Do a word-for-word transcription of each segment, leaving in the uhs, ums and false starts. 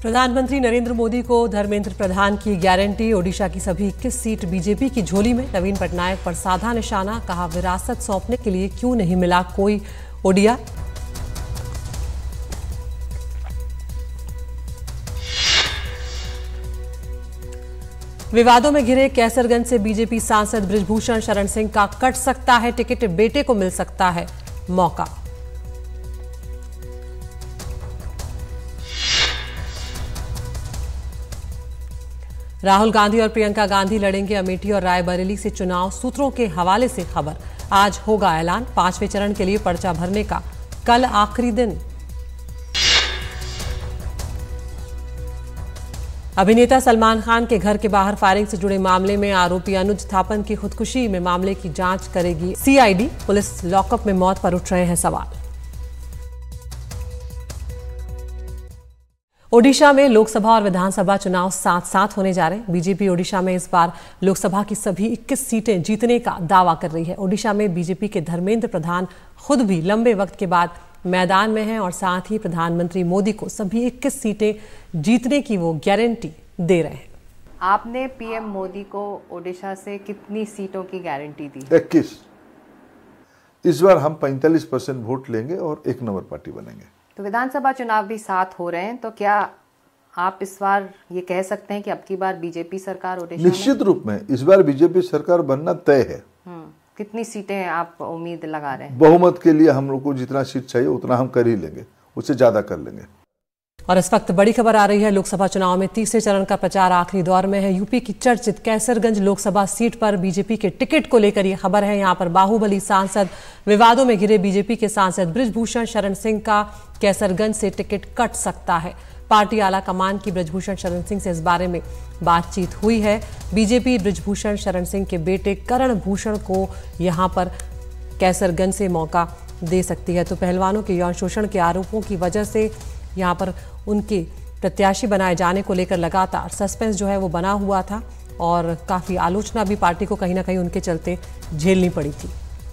प्रधानमंत्री नरेंद्र मोदी को धर्मेंद्र प्रधान की गारंटी। ओडिशा की सभी इक्कीस सीट बीजेपी की झोली में। नवीन पटनायक पर साधा निशाना, कहा विरासत सौंपने के लिए क्यों नहीं मिला कोई ओडिया। विवादों में घिरे कैसरगंज से बीजेपी सांसद बृजभूषण शरण सिंह का कट सकता है टिकट, बेटे को मिल सकता है मौका। राहुल गांधी और प्रियंका गांधी लड़ेंगे अमेठी और रायबरेली से चुनाव। सूत्रों के हवाले से खबर, आज होगा ऐलान। पांचवें चरण के लिए पर्चा भरने का कल आखिरी दिन। अभिनेता सलमान खान के घर के बाहर फायरिंग से जुड़े मामले में आरोपी अनुज थापन की खुदकुशी में मामले की जांच करेगी सीआईडी। पुलिस लॉकअप में मौत पर उठ रहे हैं सवाल। ओडिशा में लोकसभा और विधानसभा चुनाव साथ साथ होने जा रहे हैं। बीजेपी ओडिशा में इस बार लोकसभा की सभी इक्कीस सीटें जीतने का दावा कर रही है। ओडिशा में बीजेपी के धर्मेंद्र प्रधान खुद भी लंबे वक्त के बाद मैदान में हैं और साथ ही प्रधानमंत्री मोदी को सभी इक्कीस सीटें जीतने की वो गारंटी दे रहे हैं। आपने पीएम मोदी को ओडिशा से कितनी सीटों की गारंटी दी? इक्कीस। इस बार हम पैंतालीस परसेंट वोट लेंगे और एक नंबर पार्टी बनेंगे। तो विधानसभा चुनाव भी साथ हो रहे हैं, तो क्या आप इस बार ये कह सकते हैं कि अब की बार बीजेपी सरकार ओडिशा में? निश्चित रूप में इस बार बीजेपी सरकार बनना तय है। कितनी सीटें आप उम्मीद लगा रहे हैं? बहुमत के लिए हम लोग को जितना सीट चाहिए उतना हम कर ही लेंगे, उससे ज्यादा कर लेंगे। और इस वक्त बड़ी खबर आ रही है, लोकसभा चुनाव में तीसरे चरण का प्रचार आखिरी दौर में है। यूपी की चर्चित कैसरगंज लोकसभा सीट पर बीजेपी के टिकट को लेकर यह खबर है। यहां पर बाहुबली सांसद, विवादों में घिरे बीजेपी के सांसद बृजभूषण शरण सिंह का कैसरगंज से टिकट कट सकता है। पार्टी आला कमान की बृजभूषण शरण सिंह से इस बारे में बातचीत हुई है। बीजेपी बृजभूषण शरण सिंह के बेटे करण भूषण को यहां पर कैसरगंज से मौका दे सकती है। तो पहलवानों के यौन शोषण के आरोपों की वजह से यहां पर उनके प्रत्याशी बनाए जाने को लेकर लगातार सस्पेंस जो है वो बना हुआ था और काफी आलोचना भी पार्टी को कहीं ना कहीं उनके चलते झेलनी पड़ी थी।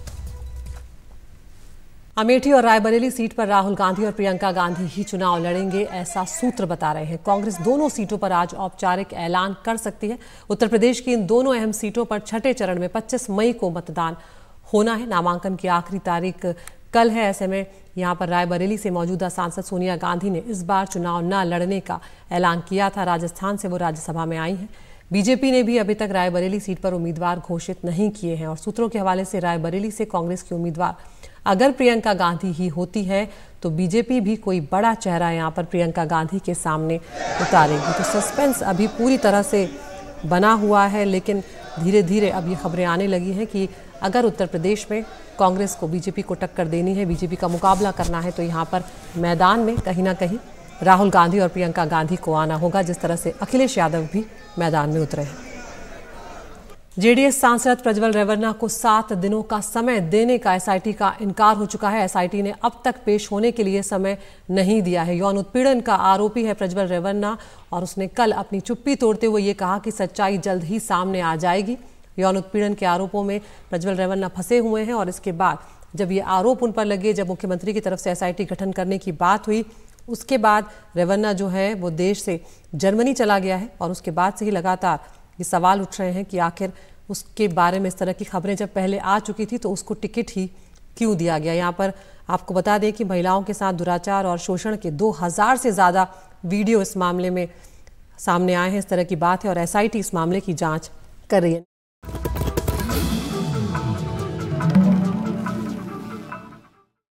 अमेठी और रायबरेली सीट पर राहुल गांधी और प्रियंका गांधी ही चुनाव लड़ेंगे, ऐसा सूत्र बता रहे हैं। कांग्रेस दोनों सीटों पर आज औपचारिक ऐलान कर सकती है। उत्तर प्रदेश की इन दोनों अहम सीटों पर छठे चरण में पच्चीस मई को मतदान होना है। नामांकन की आखिरी तारीख कल है। ऐसे में यहां पर रायबरेली से मौजूदा सांसद सोनिया गांधी ने इस बार चुनाव न लड़ने का ऐलान किया था। राजस्थान से वो राज्यसभा में आई हैं। बीजेपी ने भी अभी तक रायबरेली सीट पर उम्मीदवार घोषित नहीं किए हैं और सूत्रों के हवाले से रायबरेली से कांग्रेस की उम्मीदवार अगर प्रियंका गांधी ही होती है तो बीजेपी भी कोई बड़ा चेहरा यहां पर प्रियंका गांधी के सामने उतारेगी। तो सस्पेंस अभी पूरी तरह से बना हुआ है, लेकिन धीरे धीरे अब ये खबरें आने लगी हैं कि अगर उत्तर प्रदेश में कांग्रेस को बीजेपी को टक्कर देनी है, बीजेपी का मुकाबला करना है, तो यहाँ पर मैदान में कहीं ना कहीं राहुल गांधी और प्रियंका गांधी को आना होगा, जिस तरह से अखिलेश यादव भी मैदान में उतरे हैं। जेडीएस सांसद प्रज्वल रेवन्ना को सात दिनों का समय देने का एसआईटी का इनकार हो चुका है। एसआईटी ने अब तक पेश होने के लिए समय नहीं दिया है। यौन उत्पीड़न का आरोपी है प्रज्वल रेवन्ना और उसने कल अपनी चुप्पी तोड़ते हुए ये कहा कि सच्चाई जल्द ही सामने आ जाएगी। यौन उत्पीड़न के आरोपों में प्रज्वल रेवन्ना फंसे हुए हैं और इसके बाद जब ये आरोप उन पर लगे, जब मुख्यमंत्री की तरफ से एसआईटी गठन करने की बात हुई, उसके बाद रेवन्ना जो है वो देश से जर्मनी चला गया है और उसके बाद से ही लगातार ये सवाल उठ रहे हैं कि आखिर उसके बारे में इस तरह की खबरें जब पहले आ चुकी थी तो उसको टिकट ही क्यों दिया गया। यहाँ पर आपको बता दें कि महिलाओं के साथ दुराचार और शोषण के दो हजार से ज़्यादा वीडियो इस मामले में सामने आए हैं। इस तरह की बात है और एसआईटी इस मामले की जाँच कर रही है।